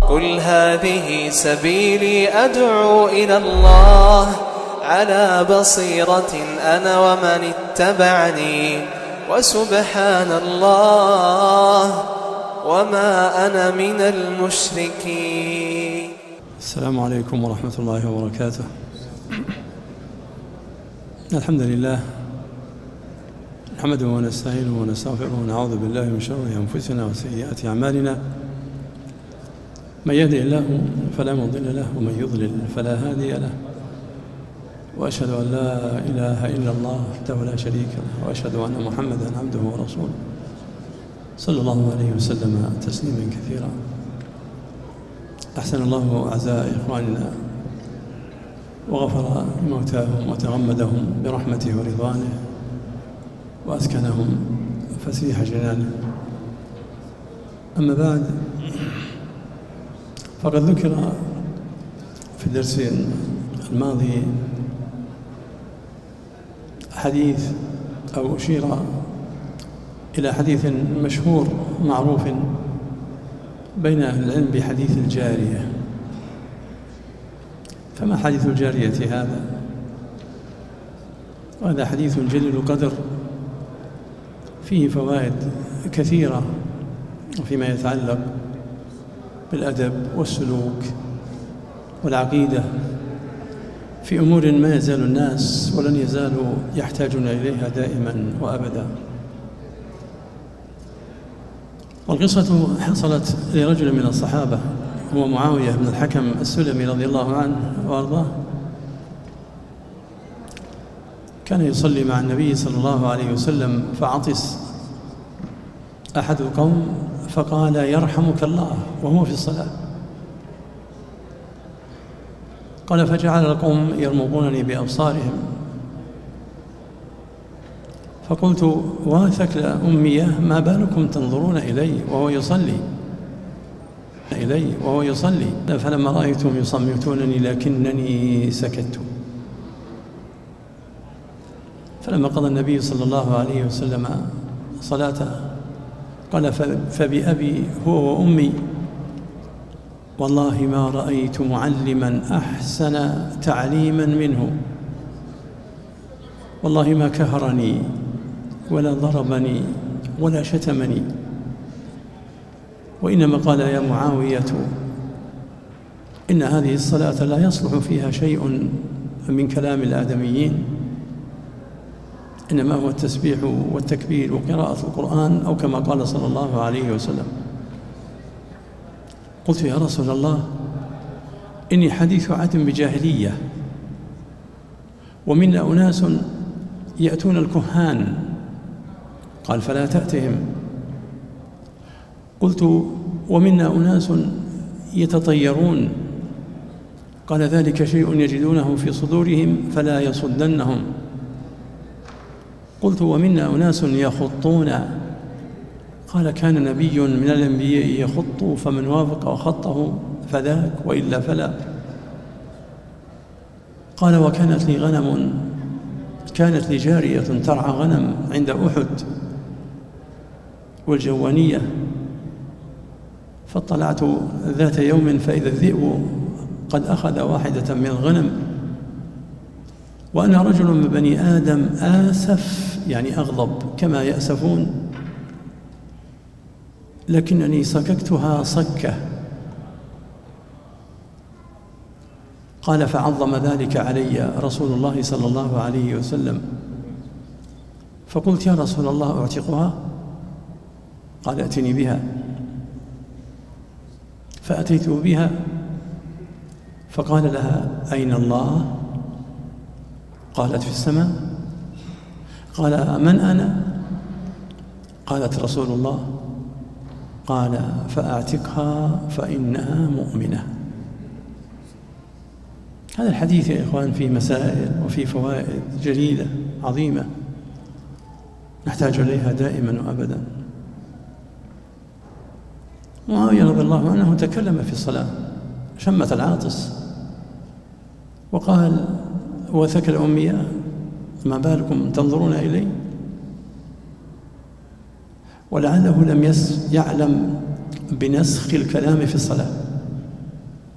قل هذه سبيلي أدعو إلى الله على بصيرة أنا ومن اتبعني وسبحان الله وما أنا من المشركين. السلام عليكم ورحمة الله وبركاته. الحمد لله نحمده ونستعينه ونستغفره ونعوذ بالله من شرور أنفسنا وسيئات أعمالنا، من يهده الله فلا مضل له ومن يضلل فلا هادي له، وأشهد أن لا إله إلا الله وحده لا شريك له، وأشهد أن محمدا عبده ورسوله صلى الله عليه وسلم تسليما كثيرا. أحسن الله أعزاء إخواننا وغفر موتاهم وتغمدهم برحمته ورضوانه وأسكنهم فسيح جنانه. أما بعد، فقد ذكر في الدرس الماضي حديث أو أشير إلى حديث مشهور معروف بين أهل العلم بحديث الجارية. فما حديث الجارية هذا؟ وهذا حديث جليل القدر فيه فوائد كثيرة فيما يتعلق بالأدب والسلوك والعقيدة في أمور ما يزال الناس ولن يزالوا يحتاجون إليها دائما وأبدا. والقصة حصلت لرجل من الصحابة هو معاوية بن الحكم السلمي رضي الله عنه وأرضاه. كان يصلي مع النبي صلى الله عليه وسلم فعطس أحد القوم فقال: يرحمك الله، وهو في الصلاة. قال: فجعل القوم يرمقونني بأبصارهم، فقلت: واثكل أمية، ما بالكم تنظرون إلي وهو يصلي فلما رأيتهم يصمتونني لكنني سكت. فلما قضى النبي صلى الله عليه وسلم صلاته قال: فبأبي هو وأمي والله ما رأيت معلما أحسن تعليما منه، والله ما كهرني ولا ضربني ولا شتمني، وإنما قال: يا معاوية، إن هذه الصلاة لا يصلح فيها شيء من كلام الآدميين، إنما هو التسبيح والتكبير وقراءة القرآن، أو كما قال صلى الله عليه وسلم. قلت: يا رسول الله، إني حديث عهد بجاهلية، ومنا أناس يأتون الكهان. قال: فلا تأتهم. قلت: ومنا أناس يتطيرون. قال: ذلك شيء يجدونه في صدورهم فلا يصدنهم. قلت: ومنا أناس يخطون. قال: كان نبي من الأنبياء يخط، فمن وافق خطه فذاك، وإلا فلا. قال: وكانت لي غنم، كانت لي جارية ترعى غنم عند أحد والجوانية، فاطلعت ذات يوم فإذا الذئب قد أخذ واحدة من الغنم، وأنا رجل من بني آدم آسف، يعني أغضب كما يأسفون، لكنني سككتها صكة. قال: فعظم ذلك علي رسول الله صلى الله عليه وسلم، فقلت: يا رسول الله، أعتقها؟ قال: ائتني بها. فأتيته بها فقال لها: أين الله؟ قالت: في السماء. قال: من أنا؟ قالت: رسول الله. قال: فأعتقها فإنها مؤمنة. هذا الحديث يا إخوان فيه مسائل وفيه فوائد جليلة عظيمة نحتاج إليها دائما وأبدا. معاوية رضي الله عنه تكلم في الصلاة، شمت العاطس وقال: وثكل أمية، ما بالكم تنظرون إلي؟ ولعله لم يعلم بنسخ الكلام في الصلاة،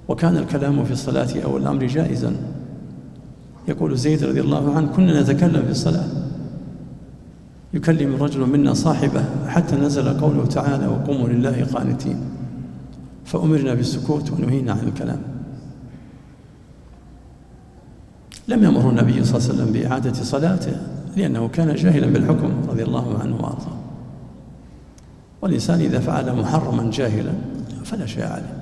وكان الكلام في الصلاة أو الأمر جائزا. يقول زيد رضي الله عنه: كنا نتكلم في الصلاة، يكلم رجل منا صاحبه حتى نزل قوله تعالى: وقوموا لله قانتين، فأمرنا بالسكوت ونهينا عن الكلام. لم يأمر النبي صلى الله عليه وسلم بإعادة صلاته لأنه كان جاهلا بالحكم رضي الله عنه وأرضاه، والإنسان إذا فعل محرما جاهلا فلا شيء عليه.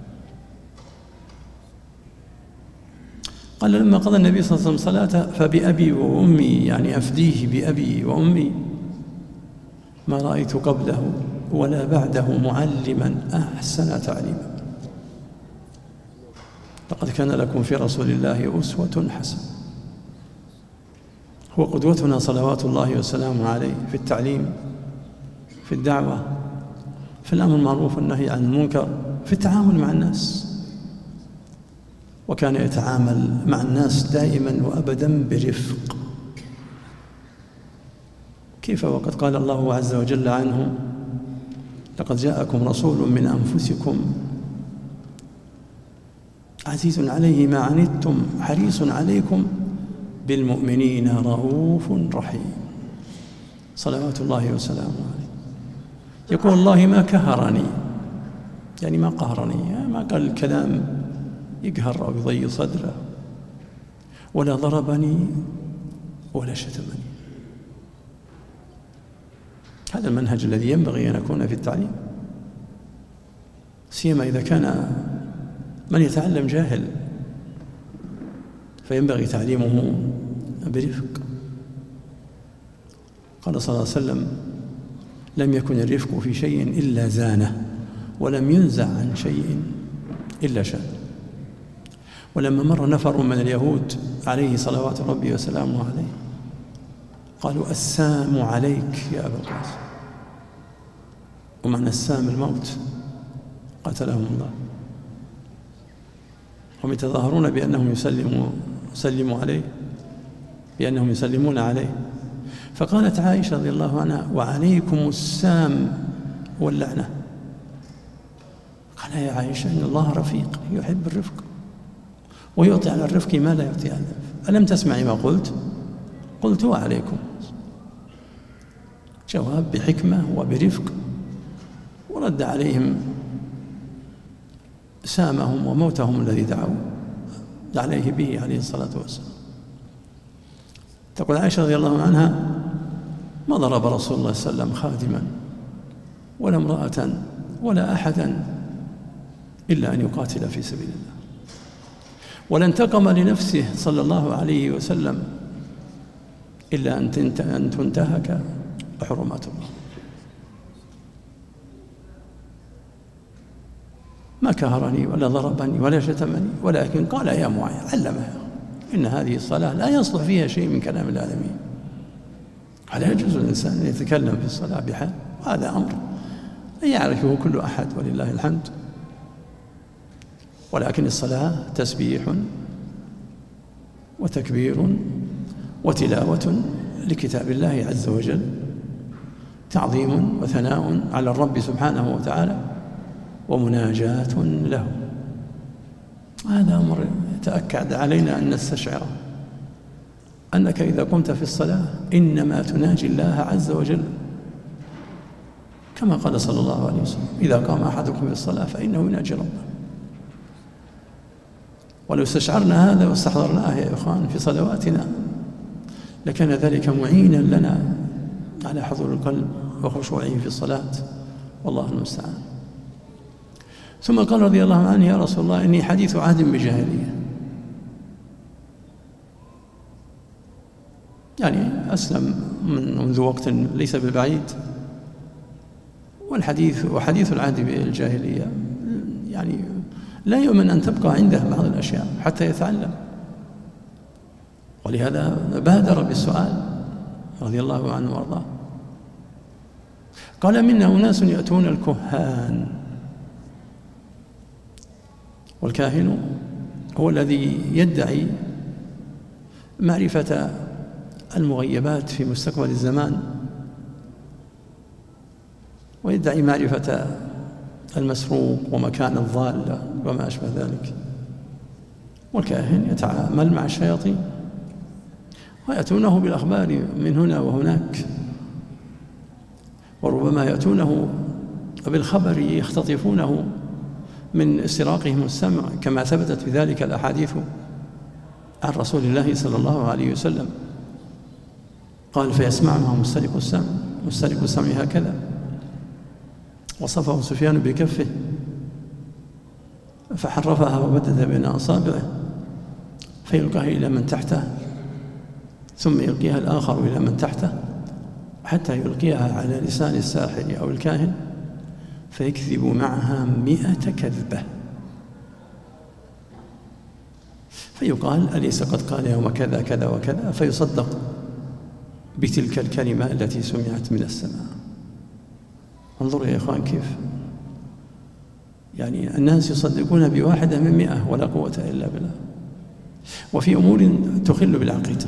قال: لما قضى النبي صلى الله عليه وسلم صلاته فبأبي وأمي، يعني أفديه بأبي وأمي، ما رأيت قبله ولا بعده معلما أحسن تعليما. لقد كان لكم في رسول الله أسوة حسنة. هو قدوتنا صلوات الله وسلامه عليه في التعليم، في الدعوة، في الأمر بالمعروف والنهي عن المنكر، في التعامل مع الناس. وكان يتعامل مع الناس دائما وأبدا برفق. كيف وقد قال الله عز وجل عنه: لقد جاءكم رسول من أنفسكم عزيز عليه ما عنتم حريص عليكم بالمؤمنين رؤوف رحيم، صلوات الله وسلامه عليه. يقول: الله ما كهرني، يعني ما قهرني، ما قال الكلام يقهر أو يضيق صدره، ولا ضربني ولا شتمني. هذا المنهج الذي ينبغي أن يكون في التعليم، سيما إذا كان من يتعلم جاهل، فينبغي تعليمه برفق. قال صلى الله عليه وسلم: لم يكن الرفق في شيء إلا زانه، ولم ينزع عن شيء إلا شان. ولما مر نفر من اليهود عليه صلوات ربي وسلامه عليه قالوا: السام عليك يا أبا القاسم. ومعنى السام الموت، قتلهم الله. هم يتظاهرون بأنهم يسلموا عليه، بأنهم يسلمون عليه. فقالت عائشة رضي الله عنها: وعليكم السام واللعنة. قال: يا عائشة، إن الله رفيق يحب الرفق، ويعطي على الرفق ما لا يعطي على الرفق. ألم تسمعي ما قلت؟ قلت: وعليكم. جواب بحكمة وبرفق، ورد عليهم سامهم وموتهم الذي دعوا عليه به عليه الصلاة والسلام. تقول عائشة رضي الله عنها: ما ضرب رسول الله صلى الله عليه وسلم خادما ولا امرأة ولا أحدا إلا أن يقاتل في سبيل الله، ولا انتقم لنفسه صلى الله عليه وسلم إلا أن تنتهك حرمات الله. ما كهرني ولا ضربني ولا شتمني، ولكن قال: يا معاذ، علمها إن هذه الصلاة لا يصلح فيها شيء من كلام العالمين. لا يجوز الإنسان أن يتكلم في الصلاة بحال، وهذا أمر يعرفه كل أحد ولله الحمد. ولكن الصلاة تسبيح وتكبير وتلاوة لكتاب الله عز وجل، تعظيم وثناء على الرب سبحانه وتعالى، ومناجاة له. هذا أمر يتأكد علينا أن نستشعره، أنك إذا قمت في الصلاة إنما تناجي الله عز وجل، كما قال صلى الله عليه وسلم: إذا قام أحدكم في الصلاة فإنه يناجي ربه. ولو استشعرنا هذا واستحضرناه يا إخوان في صلواتنا لكان ذلك معينا لنا على حضور القلب وخشوعه في الصلاة، والله المستعان. ثم قال رضي الله عنه: يا رسول الله، إني حديث عهد بجاهلية، يعني أسلم منذ وقت ليس ببعيد، وحديث العهد بالجاهلية يعني لا يؤمن أن تبقى عنده بعض الأشياء حتى يتعلم، ولهذا بادر بالسؤال رضي الله عنه وارضاه. قال: منا أناس يأتون الكهان، والكاهن هو الذي يدعي معرفة المغيبات في مستقبل الزمان، ويدعي معرفة المسروق ومكان الضالة وما أشبه ذلك. والكاهن يتعامل مع الشياطين ويأتونه بالأخبار من هنا وهناك، وربما يأتونه بالخبر يختطفونه من استراقهم السمع، كما ثبتت في ذلك الأحاديث عن رسول الله صلى الله عليه وسلم. قال: فيسمعها مسترق السمع، مسترق السمع هكذا، وصفه سفيان بكفه فحرفها وبدد بين أصابعه، فيلقاها إلى من تحته، ثم يلقيها الآخر إلى من تحته، حتى يلقيها على لسان الساحر أو الكاهن، فيكذب معها 100 كذبة، فيقال: أليس قد قال يوم كذا كذا وكذا، فيصدق بتلك الكلمة التي سمعت من السماء. انظروا يا إخوان كيف يعني الناس يصدقون بواحدة من 100 ولا قوة إلا بالله. وفي أمور تخل بالعقيدة،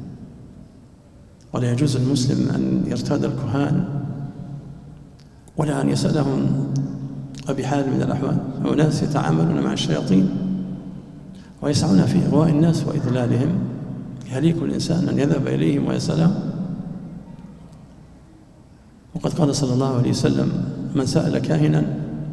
ولا يجوز المسلم أن يرتاد الكهان ولا أن يسألهم بحال من الأحوال. أناس يتعاملون مع الشياطين ويسعون في إغواء الناس وإضلالهم، يهليك الإنسان أن يذهب إليهم ويسألهم. وقد قال صلى الله عليه وسلم: من سأل كاهنا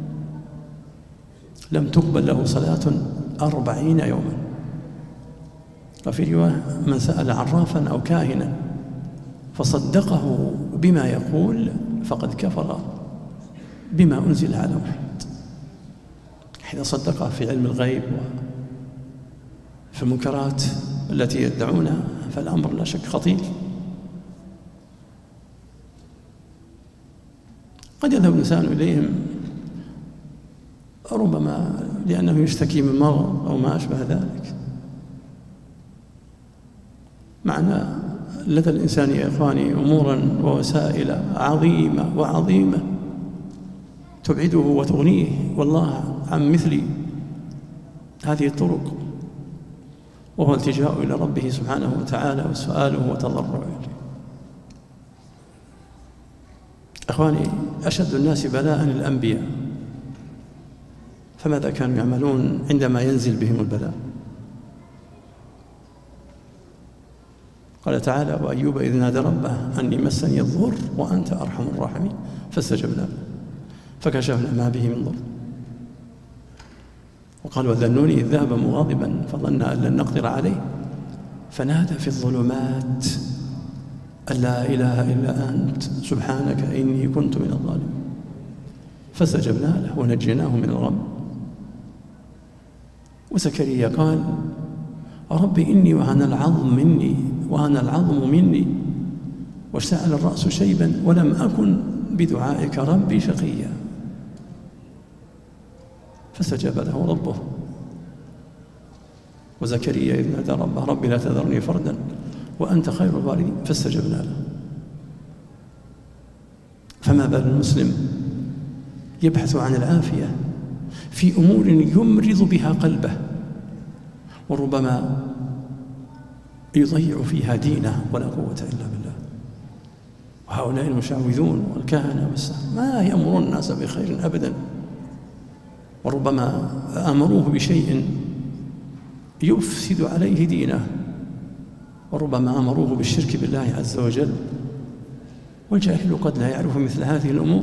لم تقبل له صلاة 40 يوما. وفي رواية: من سأل عرافا أو كاهنا فصدقه بما يقول فقد كفر بما أنزل على محمد. حين صدقه في علم الغيب وفي المنكرات التي يدعونها فالأمر لا شك خطير. قد يذهب الإنسان إليهم ربما لأنه يشتكي من مرض أو ما أشبه ذلك. معنا لدى الإنسان يا إخواني أمورا ووسائل عظيمة تبعده وتغنيه والله عن مثل هذه الطرق، وهو التجاء إلى ربه سبحانه وتعالى وسؤاله وتضرعه إليه. إخواني، أشد الناس بلاء الأنبياء، فماذا كانوا يعملون عندما ينزل بهم البلاء؟ قال تعالى: وأيوب إذ نادى ربه أني مسني الضر وأنت أرحم الراحمين فاستجبنا له فكشفنا ما به من ضر. وقال: وذنون إذ ذهب مغاضبا فظن أن لن نقدر عليه فنادى في الظلمات أن لا إله إلا أنت سبحانك إني كنت من الظالمين فاستجبنا له ونجيناه من الغم. وزكريا قال: رب إني وهن العظم مني واشتعل الرأس شيبا ولم أكن بدعائك ربي شقيا فاستجاب له ربه. وزكريا إذ نادى ربه ربي لا تذرني فردا وأنت خير الوارثين فاستجبنا له. فما بال المسلم يبحث عن العافية في أمور يمرض بها قلبه وربما يضيع فيها دينه ولا قوة إلا بالله. وهؤلاء المشعوذون والكهنة والسحرة ما يأمرون الناس بخير أبدا، وربما أمروه بشيء يفسد عليه دينه، وربما أمروه بالشرك بالله عز وجل. والجاهل قد لا يعرف مثل هذه الأمور،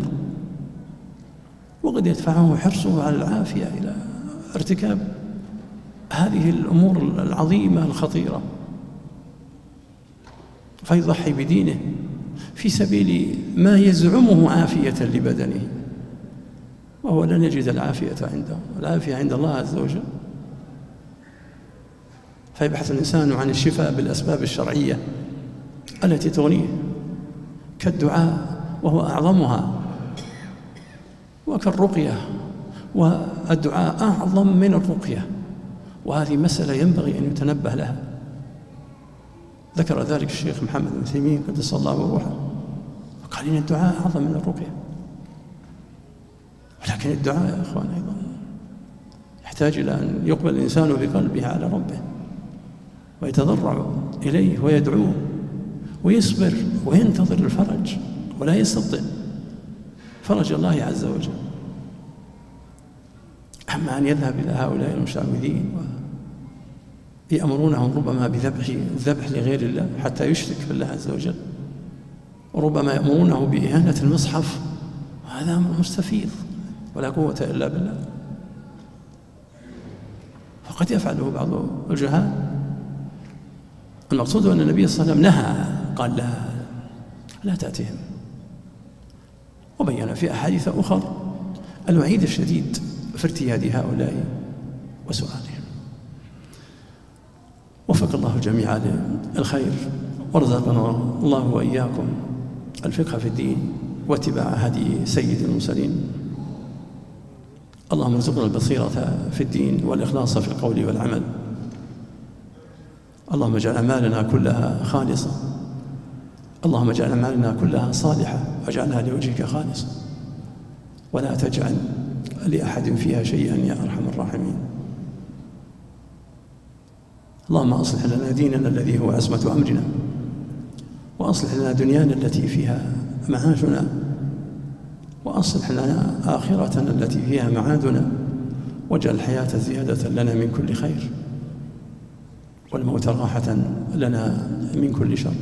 وقد يدفعه حرصه على العافية إلى ارتكاب هذه الأمور العظيمة الخطيرة، فيضحي بدينه في سبيل ما يزعمه عافية لبدنه، وهو لن يجد العافية عنده، العافية عند الله عز وجل. فيبحث الإنسان عن الشفاء بالأسباب الشرعية التي تغنيه، كالدعاء وهو أعظمها، وكالرقية، والدعاء أعظم من الرقية، وهذه مسألة ينبغي أن يتنبه لها. ذكر ذلك الشيخ محمد بن عثيمين قدس الله روحه، وقال إن الدعاء أعظم من الرقية. ولكن الدعاء يا إخوان أيضا يحتاج إلى أن يقبل الإنسان بقلبه على ربه ويتضرع إليه ويدعوه ويصبر وينتظر الفرج، ولا يستبطئ فرج الله عز وجل. أما أن يذهب إلى هؤلاء المشعوذين يأمرونهم ربما بالذبح لغير الله حتى يشرك بالله عز وجل، وربما يأمرونه بإهانة المصحف، وهذا أمر مستفيض ولا قوة إلا بالله. فقد يفعله بعض الجهال. المقصود أن النبي صلى الله عليه وسلم نهى، قال لا تأتيهم، وبين في أحاديث أخرى الوعيد الشديد في ارتياد هؤلاء وسؤالهم. وفق الله جميعا للخير، ورزقنا الله وإياكم الفقه في الدين واتباع هدي سيد المرسلين. اللهم ارزقنا البصيرة في الدين والإخلاص في القول والعمل. اللهم اجعل أعمالنا كلها خالصة، اللهم اجعل أعمالنا كلها صالحة واجعلها لوجهك خالصة، ولا تجعل لأحد فيها شيئا يا أرحم الراحمين. اللهم أصلح لنا ديننا الذي هو عصمة أمرنا، وأصلح لنا دنيانا التي فيها معاشنا، وأصلح لنا آخرتنا التي فيها معادنا، واجعل الحياة زيادة لنا من كل خير، والموت راحة لنا من كل شر.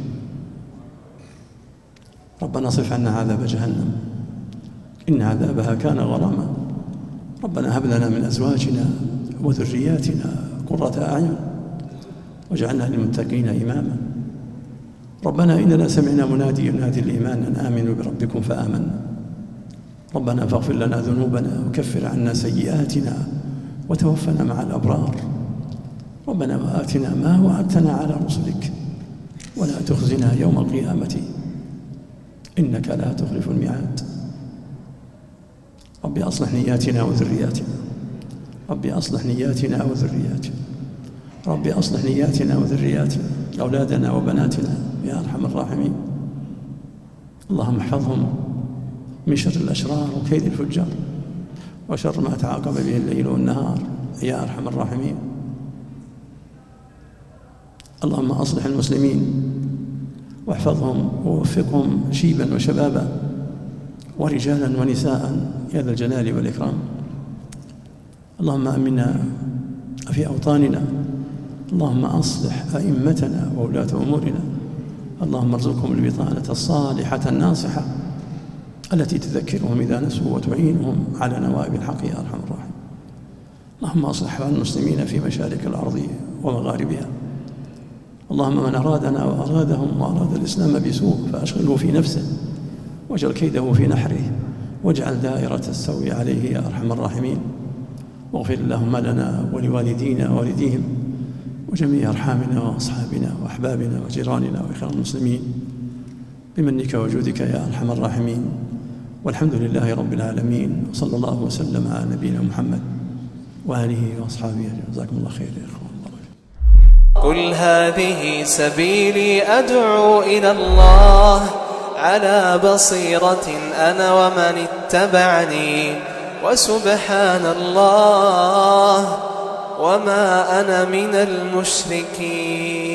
ربنا اصرف عنا عذاب جهنم إن عذابها كان غراما. ربنا هب لنا من أزواجنا وذرياتنا قرة أعين واجعلنا للمتقين إماما. ربنا إننا سمعنا منادي ينادي الإيمان أن آمنوا بربكم فآمنا. ربنا فاغفر لنا ذنوبنا وكفر عنا سيئاتنا وتوفنا مع الأبرار. ربنا وآتنا ما وعدتنا على رسلك ولا تخزنا يوم القيامة إنك لا تخلف الميعاد. ربي أصلح نياتنا وذرياتنا، ربي أصلح نياتنا وذرياتنا، ربي أصلح نياتنا وذرياتنا، أولادنا وبناتنا يا أرحم الراحمين. اللهم احفظهم من شر الأشرار وكيد الفجار وشر ما تعاقب به الليل والنهار يا أرحم الراحمين. اللهم أصلح المسلمين واحفظهم ووفقهم شيبا وشبابا ورجالا ونساء يا ذا الجلال والإكرام. اللهم أمنا في أوطاننا، اللهم أصلح أئمتنا وولاة أمورنا، اللهم ارزقهم البطانة الصالحة الناصحة التي تذكرهم إذا نسوا وتعينهم على نوائب الحق يا أرحم الراحمين. اللهم أصلح أحوال المسلمين في مشارق الأرض ومغاربها. اللهم من أرادنا وأرادهم وأراد الإسلام بسوء فأشغله في نفسه واجعل كيده في نحره واجعل دائرة السوء عليه يا أرحم الراحمين. واغفر اللهم لنا ولوالدينا ووالديهم وجميع أرحامنا وأصحابنا وأحبابنا وجيراننا وإخوان المسلمين بمنك وجودك يا أرحم الراحمين. والحمد لله رب العالمين، وصلى الله وسلم على نبينا محمد وآله وأصحابه أجمعين. جزاكم الله خير يا إخوان. قل هذه سبيلي أدعو إلى الله على بصيرة أنا ومن اتبعني، وسبحان الله وما أنا من المشركين.